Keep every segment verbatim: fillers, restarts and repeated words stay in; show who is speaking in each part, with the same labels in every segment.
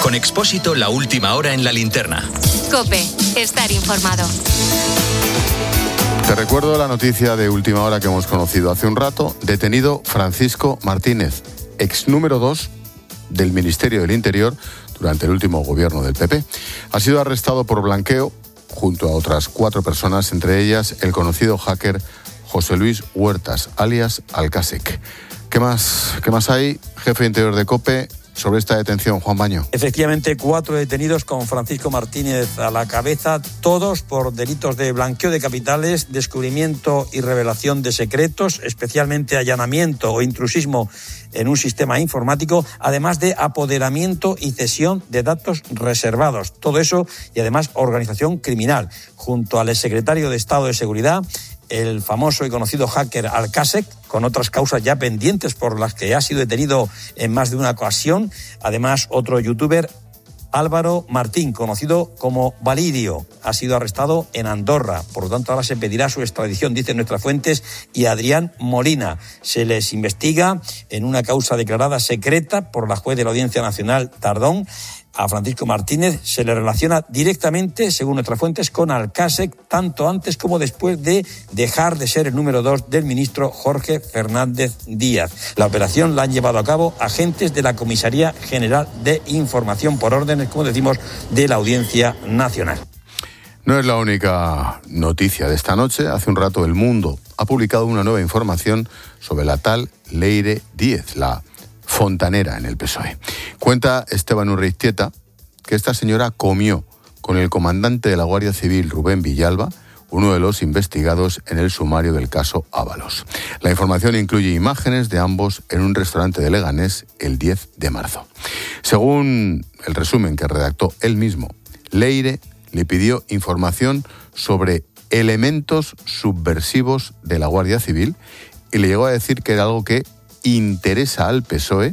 Speaker 1: Con Expósito, la última hora en la linterna.
Speaker 2: COPE, estar informado.
Speaker 3: Te recuerdo la noticia de última hora que hemos conocido hace un rato. Detenido Francisco Martínez, ex número dos del Ministerio del Interior durante el último gobierno del P P. Ha sido arrestado por blanqueo junto a otras cuatro personas, entre ellas el conocido hacker José Luis Huertas, alias Alcasec. ¿Qué más, qué más hay, jefe interior de COPE, sobre esta detención, Juan Baño?
Speaker 4: Efectivamente, cuatro detenidos con Francisco Martínez a la cabeza, todos por delitos de blanqueo de capitales, descubrimiento y revelación de secretos, especialmente allanamiento o intrusismo en un sistema informático, además de apoderamiento y cesión de datos reservados. Todo eso y además organización criminal. Junto al exsecretario de Estado de Seguridad, el famoso y conocido hacker Alcasec, con otras causas ya pendientes por las que ha sido detenido en más de una ocasión. Además, otro youtuber, Álvaro Martín, conocido como Valirio, ha sido arrestado en Andorra. Por lo tanto, ahora se pedirá su extradición, dicen nuestras fuentes, y Adrián Molina. Se les investiga en una causa declarada secreta por la juez de la Audiencia Nacional Tardón. A Francisco Martínez se le relaciona directamente, según nuestras fuentes, con Alcasec, tanto antes como después de dejar de ser el número dos del ministro Jorge Fernández Díaz. La operación la han llevado a cabo agentes de la Comisaría General de Información por órdenes, como decimos, de la Audiencia Nacional.
Speaker 3: No es la única noticia de esta noche. Hace un rato El Mundo ha publicado una nueva información sobre la tal Leire Díez, la fontanera en el P S O E. Cuenta Esteban Urreiztieta que esta señora comió con el comandante de la Guardia Civil, Rubén Villalba, uno de los investigados en el sumario del caso Ábalos. La información incluye imágenes de ambos en un restaurante de Leganés el diez de marzo. Según el resumen que redactó él mismo, Leire le pidió información sobre elementos subversivos de la Guardia Civil y le llegó a decir que era algo que interesa al P S O E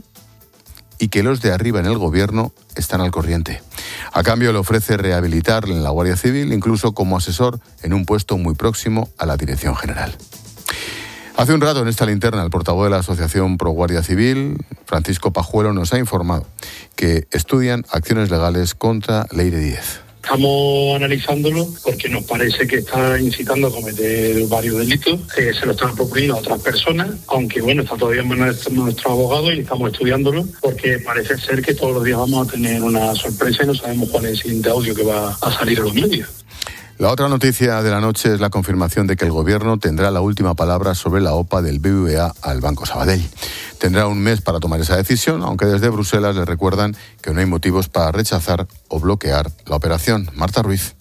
Speaker 3: y que los de arriba en el gobierno están al corriente. A cambio le ofrece rehabilitarle en la Guardia Civil, incluso como asesor en un puesto muy próximo a la Dirección General. Hace un rato en esta linterna el portavoz de la Asociación Pro Guardia Civil, Francisco Pajuelo, nos ha informado que estudian acciones legales contra Leire Díez.
Speaker 5: Estamos analizándolo porque nos parece que está incitando a cometer varios delitos. Eh, se lo están proponiendo a otras personas, aunque bueno, está todavía en manos de nuestro abogado y estamos estudiándolo porque parece ser que todos los días vamos a tener una sorpresa y no sabemos cuál es el siguiente audio que va a salir en los medios.
Speaker 3: La otra noticia de la noche es la confirmación de que el Gobierno tendrá la última palabra sobre la O P A del B B V A al Banco Sabadell. Tendrá un mes para tomar esa decisión, aunque desde Bruselas le recuerdan que no hay motivos para rechazar o bloquear la operación. Marta Ruiz.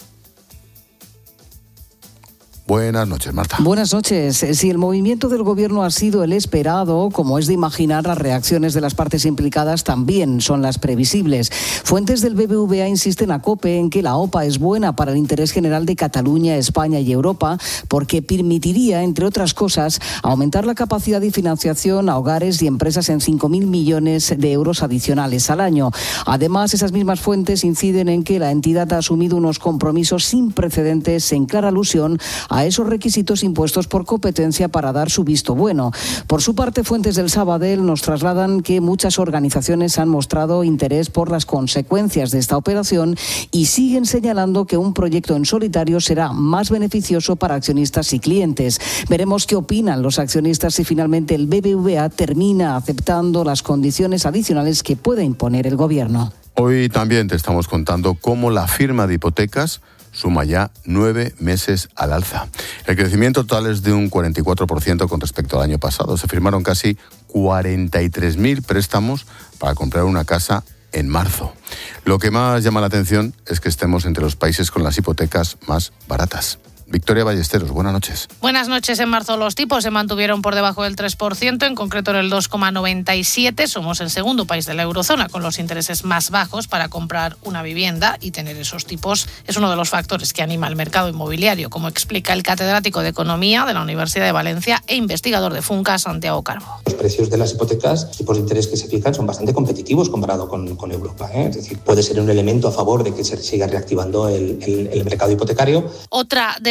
Speaker 3: Buenas noches, Marta.
Speaker 6: Buenas noches. Si el movimiento del Gobierno ha sido el esperado, como es de imaginar, las reacciones de las partes implicadas también son las previsibles. Fuentes del B B V A insisten a COPE en que la O P A es buena para el interés general de Cataluña, España y Europa, porque permitiría, entre otras cosas, aumentar la capacidad de financiación a hogares y empresas en cinco mil millones de euros adicionales al año. Además, esas mismas fuentes inciden en que la entidad ha asumido unos compromisos sin precedentes en clara alusión a esos requisitos impuestos por competencia para dar su visto bueno. Por su parte, fuentes del Sabadell nos trasladan que muchas organizaciones han mostrado interés por las consecuencias de esta operación y siguen señalando que un proyecto en solitario será más beneficioso para accionistas y clientes. Veremos qué opinan los accionistas si finalmente el B B V A termina aceptando las condiciones adicionales que puede imponer el Gobierno.
Speaker 3: Hoy también te estamos contando cómo la firma de hipotecas suma ya nueve meses al alza. El crecimiento total es de un cuarenta y cuatro por ciento con respecto al año pasado. Se firmaron casi cuarenta y tres mil préstamos para comprar una casa en marzo. Lo que más llama la atención es que estemos entre los países con las hipotecas más baratas. Victoria Ballesteros, buenas noches.
Speaker 7: Buenas noches. En marzo los tipos se mantuvieron por debajo del tres por ciento, en concreto en el dos coma noventa y siete. Somos el segundo país de la eurozona con los intereses más bajos para comprar una vivienda, y tener esos tipos es uno de los factores que anima el mercado inmobiliario, como explica el catedrático de Economía de la Universidad de Valencia e investigador de Funca, Santiago Carbo.
Speaker 8: Los precios de las hipotecas, los tipos de interés que se fijan son bastante competitivos comparado con, con Europa, ¿eh? Es decir, puede ser un elemento a favor de que se siga reactivando el, el, el mercado hipotecario.
Speaker 7: Otra de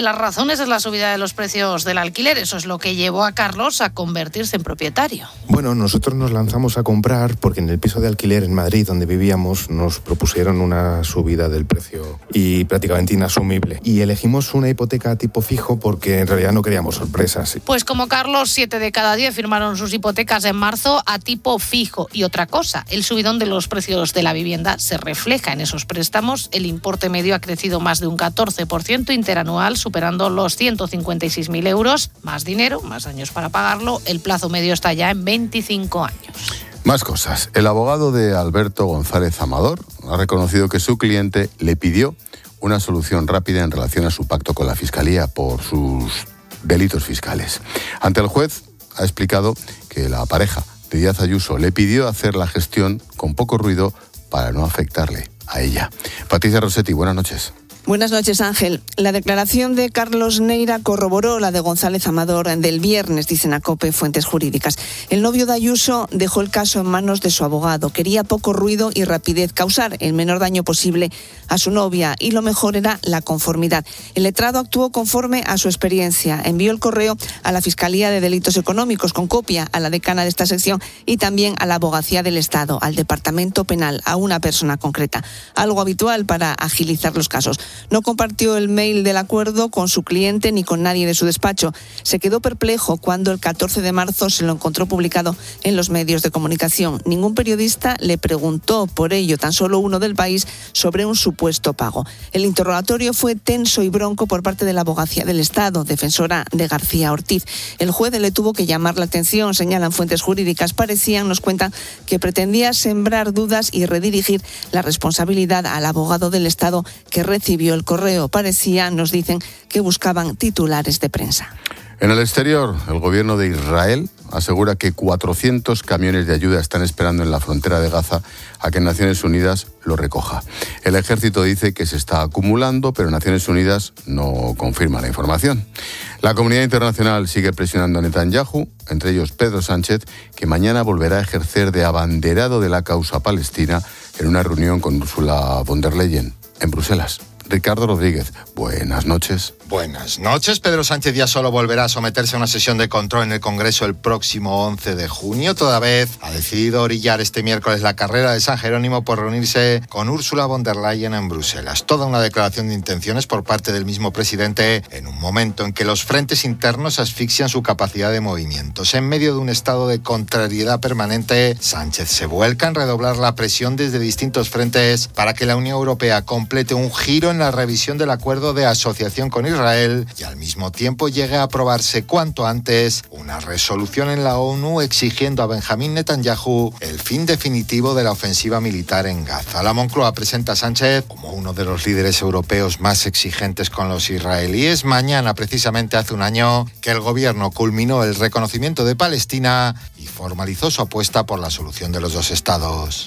Speaker 7: de las razones es la subida de los precios del alquiler. Eso es lo que llevó a Carlos a convertirse en propietario.
Speaker 9: Bueno, nosotros nos lanzamos a comprar porque en el piso de alquiler en Madrid, donde vivíamos, nos propusieron una subida del precio y prácticamente inasumible. Y elegimos una hipoteca tipo fijo porque en realidad no queríamos sorpresas.
Speaker 7: Pues como Carlos, siete de cada diez firmaron sus hipotecas en marzo a tipo fijo. Y otra cosa, el subidón de los precios de la vivienda se refleja en esos préstamos. El importe medio ha crecido más de un catorce por ciento interanual, superando los ciento cincuenta y seis mil euros. Más dinero, más años para pagarlo. El plazo medio está ya en veinticinco años.
Speaker 3: Más cosas. El abogado de Alberto González Amador ha reconocido que su cliente le pidió una solución rápida en relación a su pacto con la Fiscalía por sus delitos fiscales. Ante el juez ha explicado que la pareja de Díaz Ayuso le pidió hacer la gestión con poco ruido para no afectarle a ella. Patricia Rossetti, buenas noches.
Speaker 10: Buenas noches, Ángel. La declaración de Carlos Neira corroboró la de González Amador del viernes, dicen a COPE fuentes jurídicas. El novio de Ayuso dejó el caso en manos de su abogado. Quería poco ruido y rapidez, causar el menor daño posible a su novia y lo mejor era la conformidad. El letrado actuó conforme a su experiencia. Envió el correo a la Fiscalía de Delitos Económicos con copia a la decana de esta sección y también a la Abogacía del Estado, al Departamento Penal, a una persona concreta. Algo habitual para agilizar los casos. No compartió el mail del acuerdo con su cliente ni con nadie de su despacho. Se quedó perplejo cuando el catorce de marzo se lo encontró publicado en los medios de comunicación. Ningún periodista le preguntó por ello, tan solo uno del País, sobre un supuesto pago. El interrogatorio fue tenso y bronco por parte de la Abogacía del Estado, defensora de García Ortiz. El juez le tuvo que llamar la atención, señalan fuentes jurídicas. Parecían, nos cuentan, que pretendía sembrar dudas y redirigir la responsabilidad al abogado del Estado que recibió el correo. Parecía, nos dicen, que buscaban titulares de prensa.
Speaker 3: En el exterior, el gobierno de Israel asegura que cuatrocientos camiones de ayuda están esperando en la frontera de Gaza a que Naciones Unidas lo recoja. El ejército dice que se está acumulando, pero Naciones Unidas no confirma la información. La comunidad internacional sigue presionando a Netanyahu, entre ellos Pedro Sánchez, que mañana volverá a ejercer de abanderado de la causa palestina en una reunión con Ursula von der Leyen en Bruselas. Ricardo Rodríguez, buenas noches.
Speaker 11: Buenas noches. Pedro Sánchez ya solo volverá a someterse a una sesión de control en el Congreso el próximo once de junio. Toda vez ha decidido orillar este miércoles la carrera de San Jerónimo por reunirse con Ursula von der Leyen en Bruselas. Toda una declaración de intenciones por parte del mismo presidente en un momento en que los frentes internos asfixian su capacidad de movimientos. En medio de un estado de contrariedad permanente, Sánchez se vuelca en redoblar la presión desde distintos frentes para que la Unión Europea complete un giro en la revisión del acuerdo de asociación con Israel y al mismo tiempo llegue a aprobarse cuanto antes una resolución en la ONU exigiendo a Benjamín Netanyahu el fin definitivo de la ofensiva militar en Gaza. La Moncloa presenta a Sánchez como uno de los líderes europeos más exigentes con los israelíes. Mañana, precisamente hace un año, que el gobierno culminó el reconocimiento de Palestina y formalizó su apuesta por la solución de los dos estados.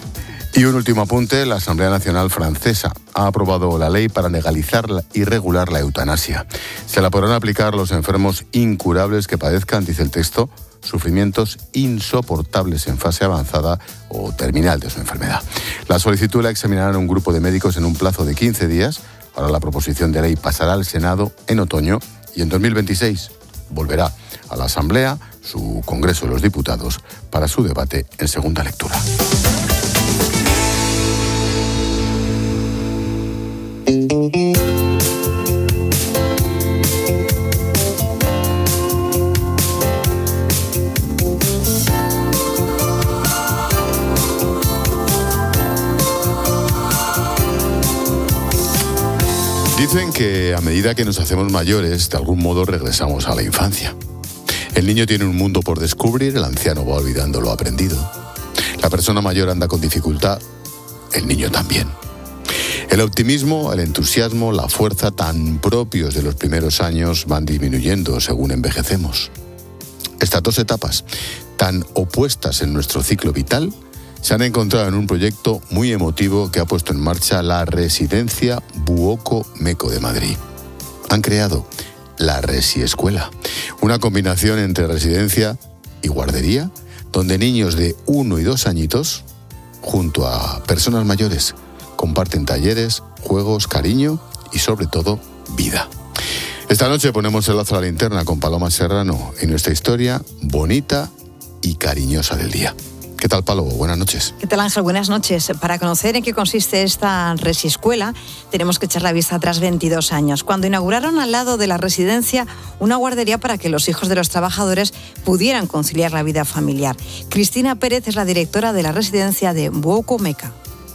Speaker 3: Y un último apunte, la Asamblea Nacional Francesa ha aprobado la ley para legalizar y regular la eutanasia. Se la podrán aplicar los enfermos incurables que padezcan, dice el texto, sufrimientos insoportables en fase avanzada o terminal de su enfermedad. La solicitud la examinarán un grupo de médicos en un plazo de quince días. Ahora la proposición de ley pasará al Senado en otoño y en dos mil veintiséis volverá a la Asamblea, su Congreso de los Diputados, para su debate en segunda lectura. Dicen que a medida que nos hacemos mayores, de algún modo regresamos a la infancia. El niño tiene un mundo por descubrir, el anciano va olvidando lo aprendido. La persona mayor anda con dificultad, el niño también. El optimismo, el entusiasmo, la fuerza tan propios de los primeros años van disminuyendo según envejecemos. Estas dos etapas, tan opuestas en nuestro ciclo vital, se han encontrado en un proyecto muy emotivo que ha puesto en marcha la Residencia Buoco Meco de Madrid. Han creado la Resiescuela, una combinación entre residencia y guardería, donde niños de uno y dos añitos, junto a personas mayores, comparten talleres, juegos, cariño y sobre todo vida. Esta noche ponemos el lazo a la linterna con Paloma Serrano en nuestra historia bonita y cariñosa del día. ¿Qué tal, Palo? Buenas noches.
Speaker 12: ¿Qué tal, Ángel? Buenas noches. Para conocer en qué consiste esta Resiscuela, tenemos que echar la vista atrás veintidós años, cuando inauguraron al lado de la residencia una guardería para que los hijos de los trabajadores pudieran conciliar la vida familiar. Cristina Pérez es la directora de la residencia de Buoco-Meca.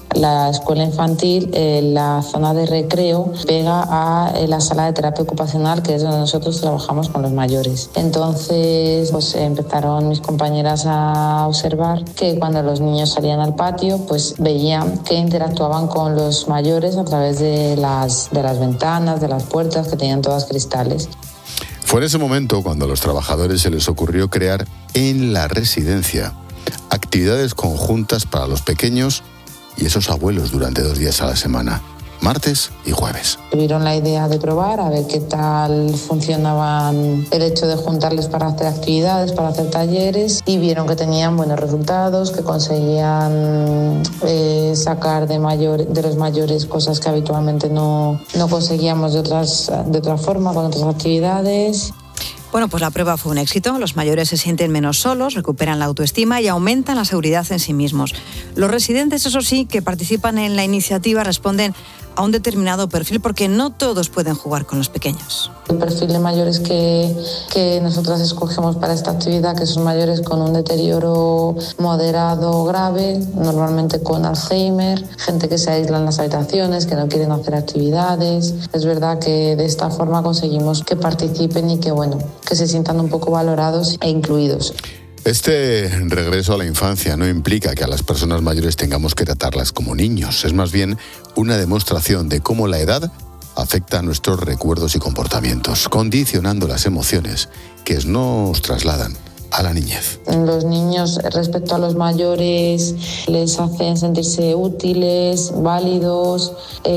Speaker 13: La escuela infantil, eh, la zona de recreo, pega a eh, la sala de terapia ocupacional, que es donde nosotros trabajamos con los mayores. Entonces, pues empezaron mis compañeras a observar que cuando los niños salían al patio, pues veían que interactuaban con los mayores a través de las, de las ventanas, de las puertas, que tenían todas cristales.
Speaker 3: Fue en ese momento cuando a los trabajadores se les ocurrió crear en la residencia actividades conjuntas para los pequeños y esos abuelos durante dos días a la semana, martes y jueves.
Speaker 13: Tuvieron la idea de probar a ver qué tal funcionaban el hecho de juntarles para hacer actividades, para hacer talleres, y vieron que tenían buenos resultados, que conseguían eh, sacar de, mayor, de los mayores cosas que habitualmente no, no conseguíamos de, otras, de otra forma, con otras actividades.
Speaker 12: Bueno, pues la prueba fue un éxito. Los mayores se sienten menos solos, recuperan la autoestima y aumentan la seguridad en sí mismos. Los residentes, eso sí, que participan en la iniciativa responden a un determinado perfil porque no todos pueden jugar con los pequeños.
Speaker 13: El perfil de mayores que, que nosotras escogemos para esta actividad, que son mayores con un deterioro moderado o grave, normalmente con Alzheimer, gente que se aísla en las habitaciones, que no quieren hacer actividades. Es verdad que de esta forma conseguimos que participen y que, bueno, que se sientan un poco valorados e incluidos.
Speaker 3: Este regreso a la infancia no implica que a las personas mayores tengamos que tratarlas como niños. Es más bien una demostración de cómo la edad afecta a nuestros recuerdos y comportamientos, condicionando las emociones que nos trasladan a la niñez.
Speaker 13: Los niños, respecto a los mayores, les hacen sentirse útiles, válidos.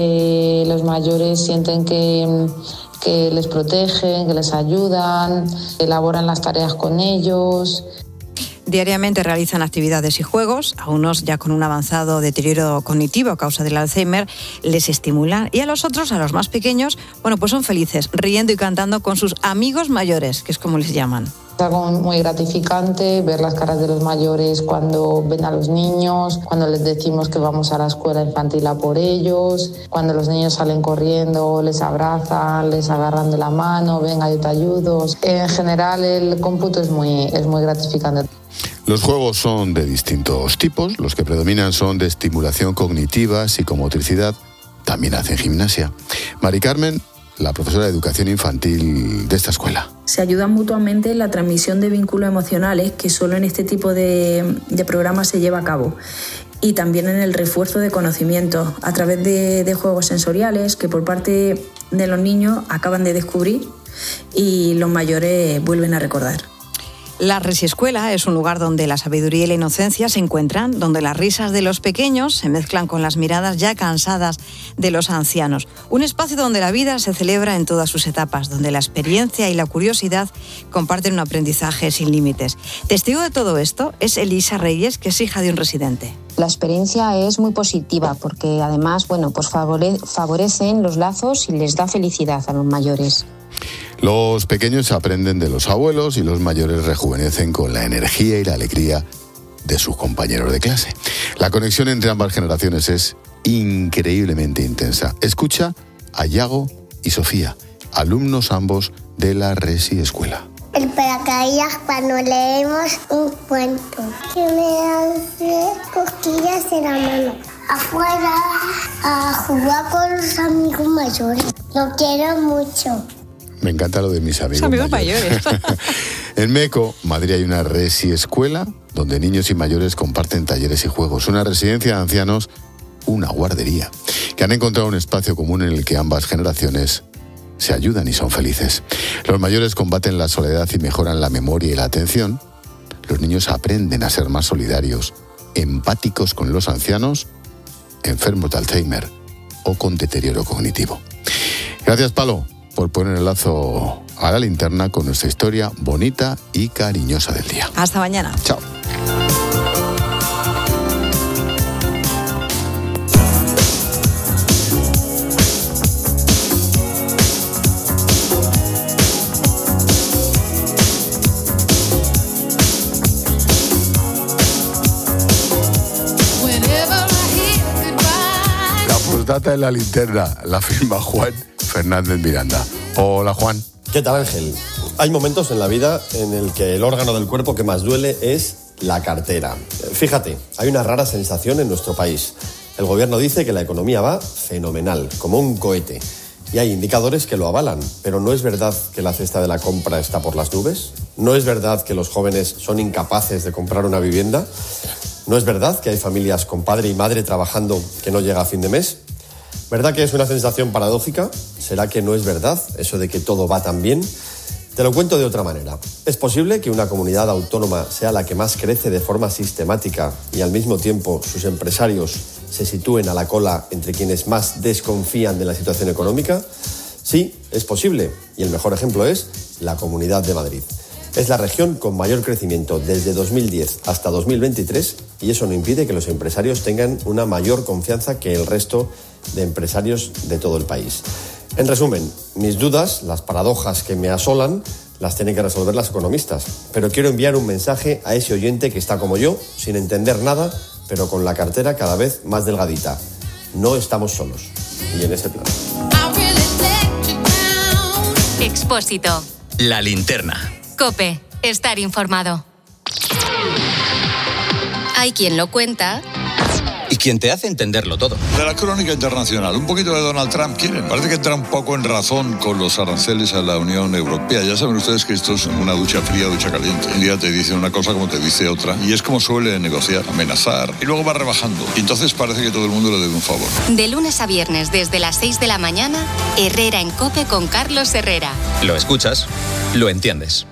Speaker 13: Eh, los mayores sienten que... que les protegen, que les ayudan, elaboran las tareas con ellos.
Speaker 12: Diariamente realizan actividades y juegos. A unos, ya con un avanzado deterioro cognitivo a causa del Alzheimer, les estimulan. Y a los otros, a los más pequeños, bueno, pues son felices, riendo y cantando con sus amigos mayores, que es como les llaman.
Speaker 13: Es algo muy gratificante ver las caras de los mayores cuando ven a los niños, cuando les decimos que vamos a la escuela infantil a por ellos, cuando los niños salen corriendo, les abrazan, les agarran de la mano, venga, yo te ayudo. En general, el cómputo es muy, es muy gratificante.
Speaker 3: Los juegos son de distintos tipos. Los que predominan son de estimulación cognitiva, psicomotricidad. También hacen gimnasia. Mari Carmen, la profesora de educación infantil de esta escuela.
Speaker 14: Se ayudan mutuamente en la transmisión de vínculos emocionales que solo en este tipo de, de programas se lleva a cabo. Y también en el refuerzo de conocimientos a través de, de juegos sensoriales que por parte de los niños acaban de descubrir y los mayores vuelven a recordar.
Speaker 12: La Resiscuela es un lugar donde la sabiduría y la inocencia se encuentran, donde las risas de los pequeños se mezclan con las miradas ya cansadas de los ancianos. Un espacio donde la vida se celebra en todas sus etapas, donde la experiencia y la curiosidad comparten un aprendizaje sin límites. Testigo de todo esto es Elisa Reyes, que es hija de un residente.
Speaker 15: La experiencia es muy positiva porque además, bueno, pues favore- favorecen los lazos y les da felicidad a los mayores.
Speaker 3: Los pequeños aprenden de los abuelos y los mayores rejuvenecen con la energía y la alegría de sus compañeros de clase. La conexión entre ambas generaciones es increíblemente intensa. Escucha a Yago y Sofía, alumnos ambos de la Resi Escuela.
Speaker 16: El paracaídas cuando leemos un cuento que me hace cosquillas en la mano. Afuera a jugar con los amigos mayores. Lo quiero mucho.
Speaker 3: Me encanta lo de mis amigos,
Speaker 12: amigos
Speaker 3: mayores.
Speaker 12: mayores.
Speaker 3: En Meco, Madrid, hay una Resi Escuela donde niños y mayores comparten talleres y juegos. Una residencia de ancianos, una guardería, que han encontrado un espacio común en el que ambas generaciones se ayudan y son felices. Los mayores combaten la soledad y mejoran la memoria y la atención. Los niños aprenden a ser más solidarios, empáticos con los ancianos, enfermos de Alzheimer o con deterioro cognitivo. Gracias, Palo, por poner el lazo a la linterna con nuestra historia bonita y cariñosa del día.
Speaker 12: Hasta mañana.
Speaker 3: Chao. Postdata en la linterna. La firma Juan Fernández Miranda. Hola, Juan.
Speaker 17: ¿Qué tal, Ángel? Hay momentos en la vida en el que el órgano del cuerpo que más duele es la cartera. Fíjate, hay una rara sensación en nuestro país. El gobierno dice que la economía va fenomenal, como un cohete. Y hay indicadores que lo avalan. Pero ¿no es verdad que la cesta de la compra está por las nubes? ¿No es verdad que los jóvenes son incapaces de comprar una vivienda? ¿No es verdad que hay familias con padre y madre trabajando que no llega a fin de mes? ¿Verdad que es una sensación paradójica? ¿Será que no es verdad eso de que todo va tan bien? Te lo cuento de otra manera. ¿Es posible que una comunidad autónoma sea la que más crece de forma sistemática y al mismo tiempo sus empresarios se sitúen a la cola entre quienes más desconfían de la situación económica? Sí, es posible. Y el mejor ejemplo es la Comunidad de Madrid. Es la región con mayor crecimiento desde dos mil diez hasta dos mil veintitrés y eso no impide que los empresarios tengan una mayor confianza que el resto de empresarios de todo el país. En resumen, mis dudas, las paradojas que me asolan, las tienen que resolver las economistas. Pero quiero enviar un mensaje a ese oyente que está como yo, sin entender nada, pero con la cartera cada vez más delgadita. No estamos solos. Y en ese plan.
Speaker 2: Expósito.
Speaker 1: La linterna.
Speaker 2: COPE. Estar informado. Hay quien lo cuenta.
Speaker 1: Y quien te hace entenderlo todo.
Speaker 18: De la crónica internacional, un poquito de Donald Trump quieren. Parece que entra un poco en razón con los aranceles a la Unión Europea. Ya saben ustedes que esto es una ducha fría, ducha caliente. Un día te dice una cosa como te dice otra. Y es como suele negociar, amenazar. Y luego va rebajando. Y entonces parece que todo el mundo le debe un favor.
Speaker 2: De lunes a viernes desde las seis de la mañana, Herrera en COPE con Carlos Herrera.
Speaker 1: Lo escuchas, lo entiendes.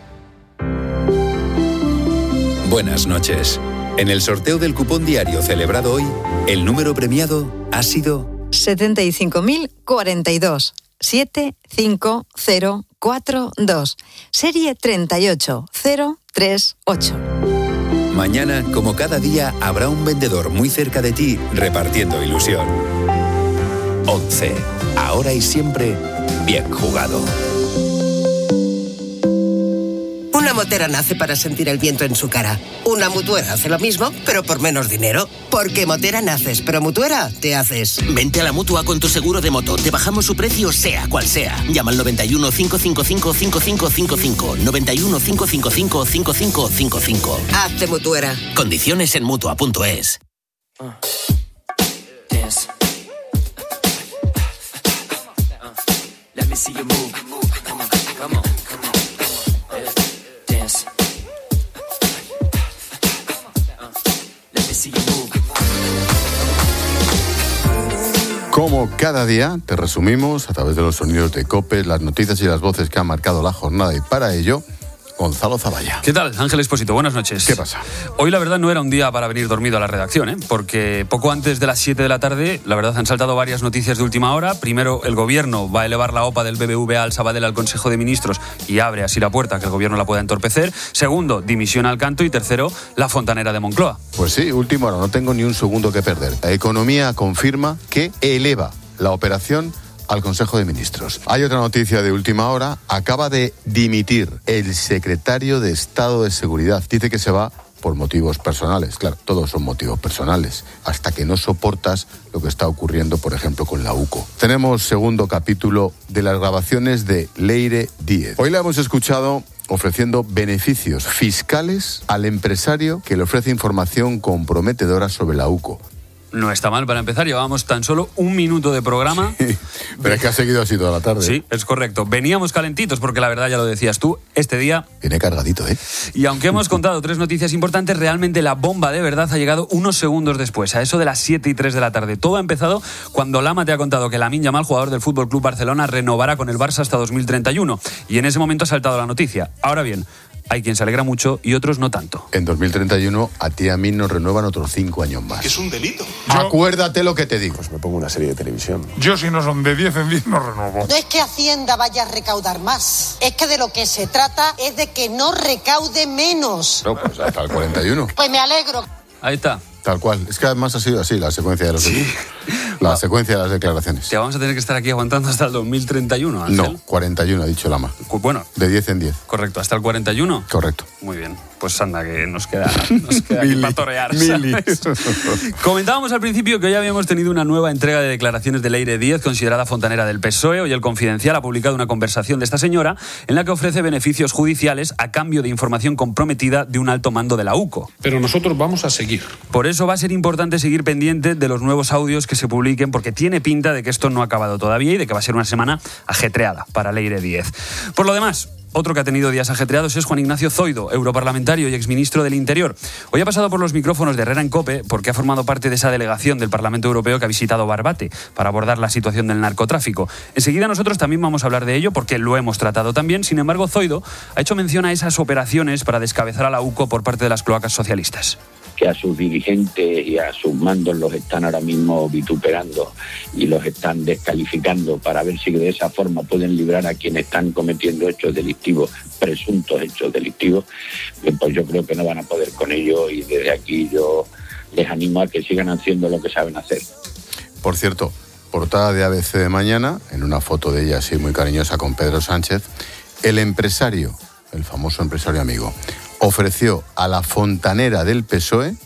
Speaker 1: Buenas noches. En el sorteo del cupón diario celebrado hoy, el número premiado ha sido
Speaker 12: setenta y cinco mil cuarenta y dos. siete cinco cero cuatro dos. Serie treinta y ocho cero tres ocho.
Speaker 1: Mañana, como cada día, habrá un vendedor muy cerca de ti repartiendo ilusión. once. Ahora y siempre, bien jugado.
Speaker 19: Una motera nace para sentir el viento en su cara. Una mutuera hace lo mismo, pero por menos dinero. Porque motera naces, pero mutuera te haces.
Speaker 20: Vente a la Mutua con tu seguro de moto. Te bajamos su precio sea cual sea. Llama al noventa y uno, cinco cinco cinco, cinco cinco cinco cinco. noventa y uno, cinco cinco cinco, cinco cinco cinco cinco.
Speaker 19: Hazte mutuera.
Speaker 20: Condiciones en Mutua punto es.
Speaker 21: Uh, dance. Uh, let me see you move. Come on, come on.
Speaker 3: Como cada día, te resumimos a través de los sonidos de COPE, las noticias y las voces que han marcado la jornada, y para ello, Gonzalo Zavalla.
Speaker 22: ¿Qué tal? Ángel Expósito, buenas noches.
Speaker 3: ¿Qué pasa?
Speaker 22: Hoy la verdad no era un día para venir dormido a la redacción, ¿eh? Porque poco antes de las siete de la tarde, la verdad han saltado varias noticias de última hora. Primero, el gobierno va a elevar la OPA del B B V A al Sabadell al Consejo de Ministros y abre así la puerta a que el gobierno la pueda entorpecer. Segundo, dimisión al canto. Y tercero, la fontanera de Moncloa.
Speaker 3: Pues sí, último hora, no tengo ni un segundo que perder. La Economía confirma que eleva la operación al Consejo de Ministros. Hay otra noticia de última hora. Acaba de dimitir el secretario de Estado de Seguridad. Dice que se va por motivos personales. Claro, todos son motivos personales. Hasta que no soportas lo que está ocurriendo, por ejemplo, con la UCO. Tenemos segundo capítulo de las grabaciones de Leire Díez. Hoy la hemos escuchado ofreciendo beneficios fiscales al empresario que le ofrece información comprometedora sobre la UCO.
Speaker 22: No está mal para empezar, llevábamos tan solo un minuto de programa.
Speaker 3: Sí, pero es que ha seguido así toda la tarde.
Speaker 22: Sí, es correcto. Veníamos calentitos porque la verdad, ya lo decías tú, este día...
Speaker 3: Viene cargadito, ¿eh?
Speaker 22: Y aunque hemos contado tres noticias importantes, realmente la bomba de verdad ha llegado unos segundos después, a eso de las siete y tres de la tarde. Todo ha empezado cuando Lama te ha contado que Lamine Yamal, jugador del F C Barcelona, renovará con el Barça hasta dos mil treinta y uno. Y en ese momento ha saltado la noticia. Ahora bien, hay quien se alegra mucho y otros no tanto.
Speaker 3: En dos mil treinta y uno a ti y a mí nos renuevan otros cinco años más.
Speaker 23: Es un delito.
Speaker 3: Yo, Acuérdate lo que te digo.
Speaker 23: Pues me pongo una serie de televisión.
Speaker 24: Yo, si no son de diez en diez, no renuevo.
Speaker 25: No es que Hacienda vaya a recaudar más. Es que de lo que se trata es de que no recaude menos.
Speaker 3: No, pues hasta el cuarenta y uno.
Speaker 25: Pues me alegro.
Speaker 22: Ahí está.
Speaker 3: Tal cual. Es que además ha sido así la secuencia de los
Speaker 22: sí.
Speaker 3: La Va. secuencia de las declaraciones.
Speaker 22: Te vamos a tener que estar aquí aguantando hasta el dos mil treinta y uno, Ángel.
Speaker 3: No, cuarenta y uno ha dicho Lama.
Speaker 22: Bueno.
Speaker 3: De diez en diez.
Speaker 22: Correcto, hasta el cuarenta y uno.
Speaker 3: Correcto.
Speaker 22: Muy bien. pues anda, que nos queda, nos queda aquí para torear. Comentábamos al principio que hoy habíamos tenido una nueva entrega de declaraciones de Leire Díez, considerada fontanera del P S O E. Hoy El Confidencial ha publicado una conversación de esta señora en la que ofrece beneficios judiciales a cambio de información comprometida de un alto mando de la U C O.
Speaker 4: Pero nosotros vamos a seguir.
Speaker 22: Por eso va a ser importante seguir pendiente de los nuevos audios que se publiquen, porque tiene pinta de que esto no ha acabado todavía y de que va a ser una semana ajetreada para Leire Díez. Por lo demás, otro que ha tenido días ajetreados es Juan Ignacio Zoido, europarlamentario y exministro del Interior. Hoy ha pasado por los micrófonos de Herrera en COPE porque ha formado parte de esa delegación del Parlamento Europeo que ha visitado Barbate para abordar la situación del narcotráfico. Enseguida nosotros también vamos a hablar de ello porque lo hemos tratado también. Sin embargo, Zoido ha hecho mención a esas operaciones para descabezar a la U C O por parte de las cloacas socialistas.
Speaker 5: Que a sus dirigentes y a sus mandos los están ahora mismo vituperando y los están descalificando para ver si de esa forma pueden librar a quienes están cometiendo hechos delictivos, presuntos hechos delictivos, pues yo creo que no van a poder con ello y desde aquí yo les animo a que sigan haciendo lo que saben hacer.
Speaker 3: Por cierto, portada de A B C de mañana, en una foto de ella así muy cariñosa con Pedro Sánchez, el empresario, el famoso empresario amigo, ofreció a la fontanera del P S O E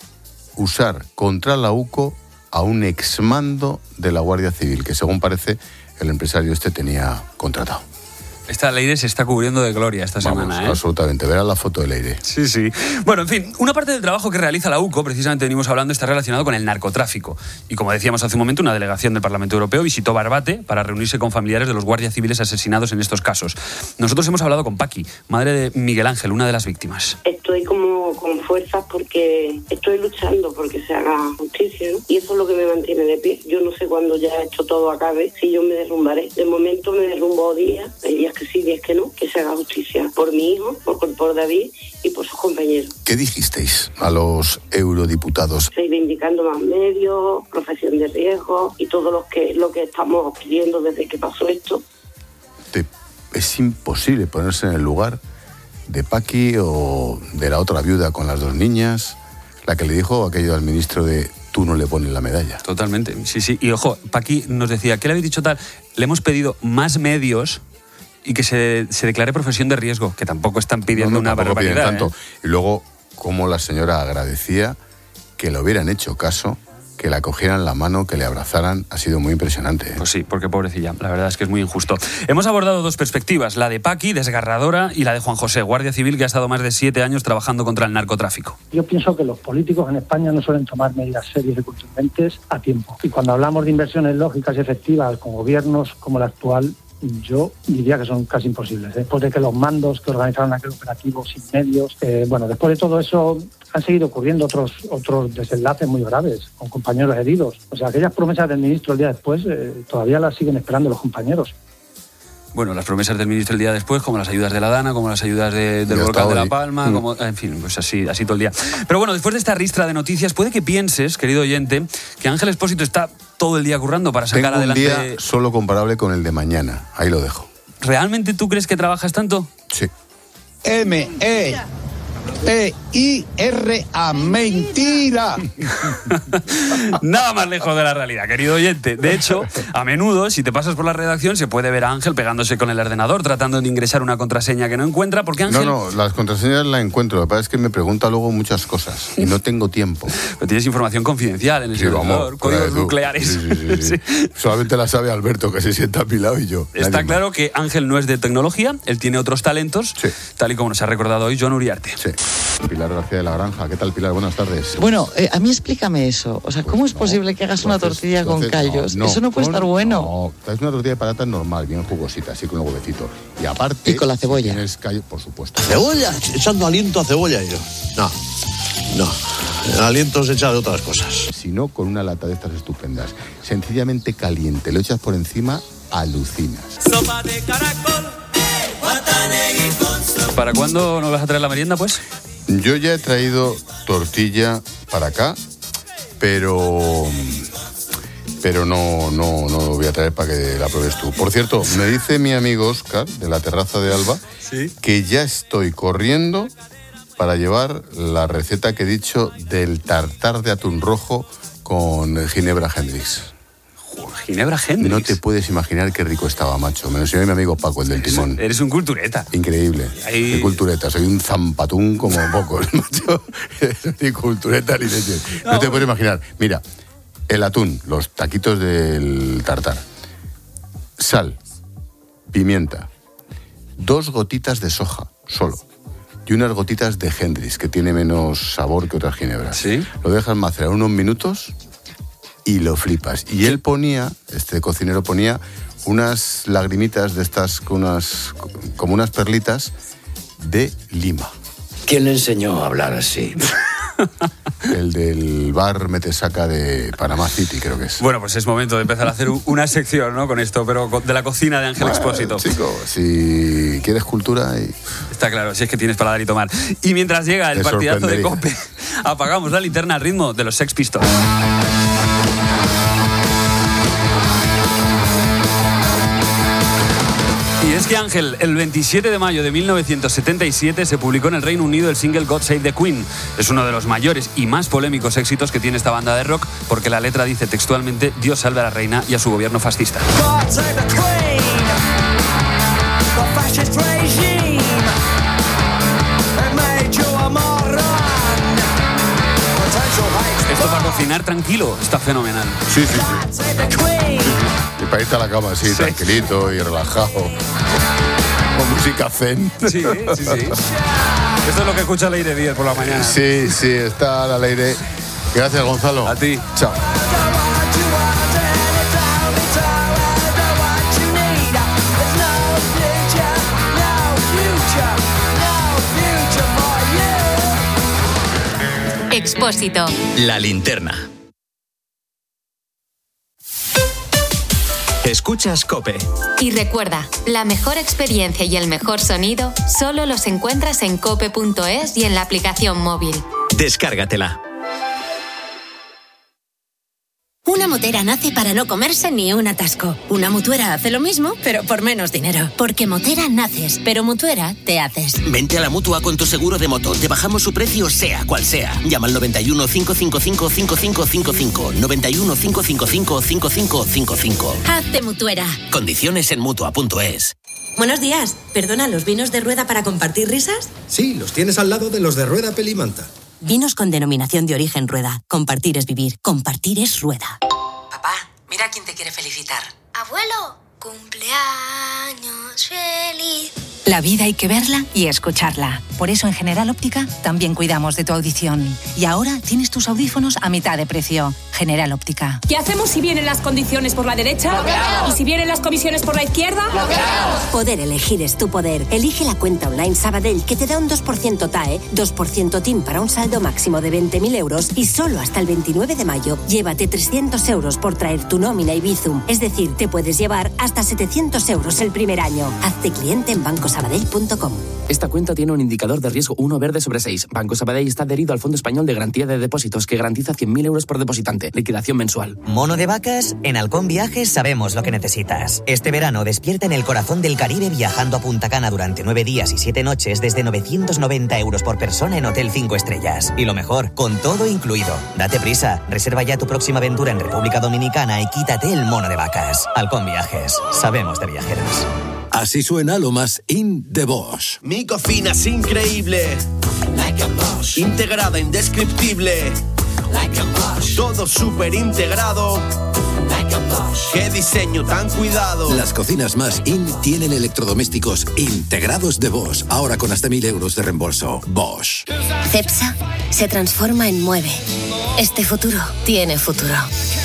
Speaker 3: usar contra la U C O a un exmando de la Guardia Civil, que según parece el empresario este tenía contratado.
Speaker 22: Esta Leire se está cubriendo de gloria esta
Speaker 3: Vamos,
Speaker 22: semana, ¿eh?
Speaker 3: Absolutamente, verás la foto de Leire.
Speaker 22: Sí, sí. Bueno, en fin, una parte del trabajo que realiza la U C O, precisamente venimos hablando, está relacionado con el narcotráfico. Y como decíamos hace un momento, una delegación del Parlamento Europeo visitó Barbate para reunirse con familiares de los guardias civiles asesinados en estos casos. Nosotros hemos hablado con Paqui, madre de Miguel Ángel, una de las víctimas.
Speaker 6: Estoy como con fuerzas porque estoy luchando porque se haga justicia, ¿no? Y eso es lo que me mantiene de pie. Yo no sé cuándo ya esto todo acabe, si yo me derrumbaré. De momento me derrumbo días, hay días que sí, días que no, que se haga justicia por mi hijo, por, por David y por sus compañeros.
Speaker 3: ¿Qué dijisteis a los eurodiputados?
Speaker 6: Reivindicando más medios, profesión de riesgo y todo lo que, lo que estamos pidiendo desde que pasó esto.
Speaker 3: Te, es imposible ponerse en el lugar de Paqui o de la otra viuda con las dos niñas, la que le dijo aquello al ministro de tú no le pones la medalla.
Speaker 22: Totalmente, sí, sí. Y ojo, Paqui nos decía, ¿qué le habéis dicho tal? Le hemos pedido más medios y que se, se declare profesión de riesgo, que tampoco están pidiendo no, no, una barbaridad.
Speaker 3: Tanto.
Speaker 22: ¿eh?
Speaker 3: Y luego, cómo la señora agradecía que le hubieran hecho caso, que la cogieran la mano, que le abrazaran, ha sido muy impresionante. ¿eh?
Speaker 22: Pues sí, porque pobrecilla, la verdad es que es muy injusto. Hemos abordado dos perspectivas, la de Paqui, desgarradora, y la de Juan José, guardia civil que ha estado más de siete años trabajando contra el narcotráfico.
Speaker 8: Yo pienso que los políticos en España no suelen tomar medidas serias y contundentes a tiempo. Y cuando hablamos de inversiones lógicas y efectivas con gobiernos como el actual, yo diría que son casi imposibles. Después de que los mandos que organizaron aquel operativo sin medios, eh, bueno, después de todo eso han seguido ocurriendo otros otros desenlaces muy graves, con compañeros heridos. O sea, aquellas promesas del ministro el día después eh, todavía las siguen esperando los compañeros.
Speaker 22: Bueno, las promesas del ministro el día después, como las ayudas de la Dana, como las ayudas de, del volcán de La Palma, mm. como, en fin, pues así, así todo el día. Pero bueno, después de esta ristra de noticias, puede que pienses, querido oyente, que Ángel Expósito está todo el día currando para sacar
Speaker 3: Tengo
Speaker 22: adelante...
Speaker 3: un día solo comparable con el de mañana, ahí lo dejo.
Speaker 22: ¿Realmente tú crees que trabajas tanto?
Speaker 3: Sí.
Speaker 23: M E T I R A, mentira.
Speaker 22: Nada más lejos de la realidad, querido oyente. De hecho, a menudo, si te pasas por la redacción, se puede ver a Ángel pegándose con el ordenador, tratando de ingresar una contraseña que no encuentra, porque Ángel...
Speaker 3: No, no, las contraseñas las encuentro, lo que pasa es que me pregunta luego muchas cosas y no tengo tiempo.
Speaker 22: Pero tienes información confidencial en el
Speaker 3: sí,
Speaker 22: ordenador,
Speaker 3: vamos,
Speaker 22: códigos nucleares.
Speaker 3: Sí, sí, sí, sí. Sí. Solamente la sabe Alberto, que se sienta a mi lado, y yo.
Speaker 22: Está claro más. Que Ángel no es de tecnología, él tiene otros talentos, sí. Tal y como nos ha recordado hoy Joan Uriarte.
Speaker 3: Sí. Pilar García de la Granja. ¿Qué tal, Pilar? Buenas tardes.
Speaker 26: Bueno, eh, a mí explícame eso. O sea, ¿cómo pues es posible no, que hagas una haces, tortilla con haces, callos? No, no, eso no puede no, estar bueno.
Speaker 3: No, es una tortilla de patatas normal, bien jugosita, así con un huevecito. Y aparte...
Speaker 26: ¿Y con la cebolla?
Speaker 3: Si tienes callo, por supuesto.
Speaker 26: ¿Cebolla? Echando aliento a cebolla yo. No, no. El aliento se echa de otras cosas.
Speaker 3: Si no, con una lata de estas estupendas, sencillamente caliente, lo echas por encima, alucinas.
Speaker 22: Sopa de caracol. ¿Para cuándo nos vas a traer la merienda, pues?
Speaker 3: Yo ya he traído tortilla para acá, pero pero no, no, no voy a traer para que la pruebes tú. Por cierto, me dice mi amigo Óscar, de la terraza de Alba, ¿sí? Que ya estoy corriendo para llevar la receta que he dicho del tartar de atún rojo con Ginebra Hendrix.
Speaker 22: Ginebra Hendrix.
Speaker 3: No te puedes imaginar qué rico estaba, macho. Me lo enseñó mi amigo Paco, el del timón.
Speaker 22: Eres un cultureta.
Speaker 3: Increíble.
Speaker 22: Ahí...
Speaker 3: Qué cultureta. Soy un zampatún como pocos, macho. Ni cultureta ni leche. No, no te puedes imaginar. Mira, el atún, los taquitos del tartar, sal, pimienta, dos gotitas de soja, solo. Y unas gotitas de Hendrix, que tiene menos sabor que otras ginebras.
Speaker 22: ¿Sí?
Speaker 3: Lo dejas macerar unos minutos y lo flipas. Y él ponía, este cocinero ponía unas lagrimitas de estas, unas, como unas perlitas de lima.
Speaker 4: ¿Quién le enseñó a hablar así?
Speaker 3: El del bar Metesaca de Panamá City, creo que es.
Speaker 22: Bueno, pues es momento de empezar a hacer una sección, ¿no? Con esto, pero de la cocina de Ángel bueno, Expósito.
Speaker 3: Chico, si quieres cultura... Y...
Speaker 22: Está claro, si es que tienes para dar y tomar. Y mientras llega el Te partidazo de COPE, apagamos la linterna al ritmo de los Sex Pistols. Y es que, Ángel, el veintisiete de mayo de mil novecientos setenta y siete se publicó en el Reino Unido el single God Save the Queen. Es uno de los mayores y más polémicos éxitos que tiene esta banda de rock, porque la letra dice textualmente: Dios salve a la reina y a su gobierno fascista. God save the Queen, the fascist regime, it made you a moron. Esto para cocinar tranquilo está fenomenal.
Speaker 3: Sí, sí, sí. Y para irte a la cama así, sí, tranquilito y relajado. Con música zen.
Speaker 22: Sí, sí, sí. Esto es lo que escucha Leire Díez por la mañana.
Speaker 3: Sí, sí, está la Leire. Gracias, Gonzalo.
Speaker 22: A ti.
Speaker 3: Chao.
Speaker 2: Expósito.
Speaker 1: La linterna. Escuchas COPE.
Speaker 2: Y recuerda, la mejor experiencia y el mejor sonido solo los encuentras en cope punto es y en la aplicación móvil.
Speaker 1: Descárgatela.
Speaker 7: Una motera nace para no comerse ni un atasco. Una mutuera hace lo mismo, pero por menos dinero. Porque motera naces, pero mutuera te haces.
Speaker 20: Vente a la Mutua con tu seguro de moto. Te bajamos su precio sea cual sea. Llama al noventa y uno, cinco cinco cinco, cinco cinco cinco cinco. noventa y uno, cinco cinco cinco, cinco cinco cinco cinco.
Speaker 7: Hazte mutuera.
Speaker 20: Condiciones en mutua punto es.
Speaker 7: Buenos días. Perdona, ¿los vinos de Rueda para compartir risas?
Speaker 9: Sí, los tienes al lado de los de Rueda Pelimanta.
Speaker 7: Vinos con denominación de origen Rueda. Compartir es vivir. Compartir es Rueda.
Speaker 10: Papá, mira quién te quiere felicitar.
Speaker 16: Abuelo, cumpleaños feliz.
Speaker 11: La vida hay que verla y escucharla. Por eso en General Óptica también cuidamos de tu audición. Y ahora tienes tus audífonos a mitad de precio. General Óptica.
Speaker 13: ¿Qué hacemos si vienen las condiciones por la derecha? ¡Bloqueados! ¿Y si vienen las comisiones por la izquierda?
Speaker 7: ¡Bloqueados! Poder elegir es tu poder. Elige la cuenta online Sabadell, que te da un dos por ciento T A E, dos por ciento T I M para un saldo máximo de veinte mil euros y solo hasta el veintinueve de mayo llévate trescientos euros por traer tu nómina y Bizum. Es decir, te puedes llevar hasta setecientos euros el primer año. Hazte cliente en banco sabadell punto com.
Speaker 27: Esta cuenta tiene un indicador de riesgo uno verde sobre seis. Banco Sabadell está adherido al Fondo Español de Garantía de Depósitos, que garantiza cien mil euros por depositante. Liquidación mensual.
Speaker 28: Mono de vacas, en Halcón Viajes sabemos lo que necesitas. Este verano despierta en el corazón del Caribe viajando a Punta Cana durante nueve días y siete noches desde novecientos noventa euros por persona en Hotel cinco estrellas. Y lo mejor, con todo incluido. Date prisa, reserva ya tu próxima aventura en República Dominicana y quítate el mono de vacas. Halcón Viajes, sabemos de viajeros.
Speaker 29: Así suena lo más in de Bosch.
Speaker 30: Mi cocina es increíble, like a Bosch. Integrada, indescriptible, like a Bosch. Todo súper integrado, like a Bosch. Qué diseño tan cuidado.
Speaker 29: Las cocinas más in tienen electrodomésticos integrados de Bosch, ahora con hasta mil euros de reembolso. Bosch.
Speaker 7: Cepsa se transforma en Mueve. Este futuro tiene futuro.